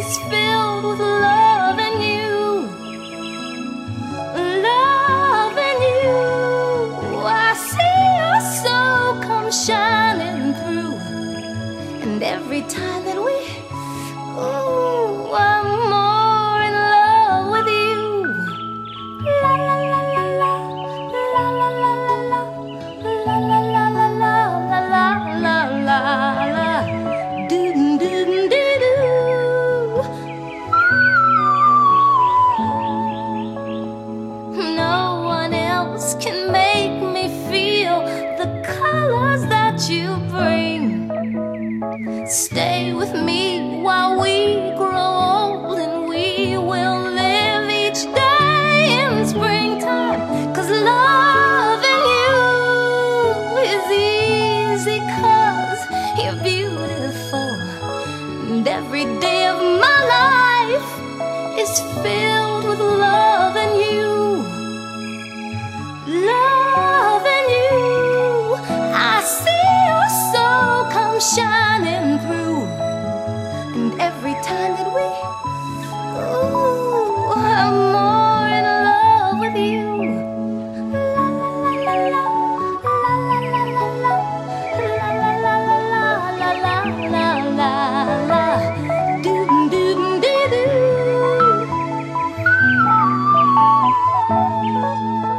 is filled with love and you. Love and you. I see your soul come shining through. And every time that we, ooh, I'm more in love with you. La la la la la, la la la la la, la la la la la, la la la la, do do do do. No one else can make me feel the colors that you bring. Stay with me while we grow old, and we will live each day in springtime. 'Cause loving you is easy, 'cause you're beautiful. And every day of my life is filled with love and you. Love and you. I see your soul come shining through. And every time that we, ooh, I'm more in love with you. La la la la la, la la la la la, la la la la la la la, do do do do.